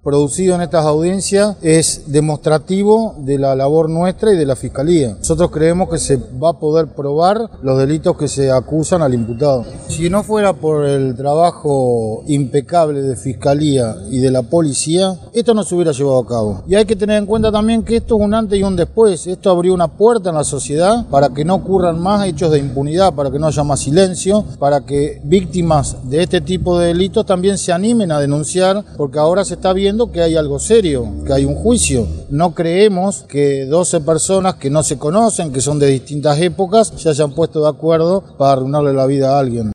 producido en estas audiencias es demostrativo de la labor nuestra y de la Fiscalía. Nosotros creemos que se va a poder probar los delitos que se acusan al imputado. Si no fuera por el trabajo impecable de Fiscalía y de la Policía, esto no se hubiera llevado a cabo. Y hay que tener en cuenta también que esto es un antes y un después. Esto abrió una puerta en la sociedad para que no ocurran más hechos de impunidad, para que no haya más silencio, para que víctimas de este tipo de delitos también se animen a denunciar, porque ahora se está viendo que hay algo serio, que hay un juicio. No creemos que 12 personas que no se conocen, que son de distintas épocas, se hayan puesto de acuerdo para arruinarle la vida a alguien.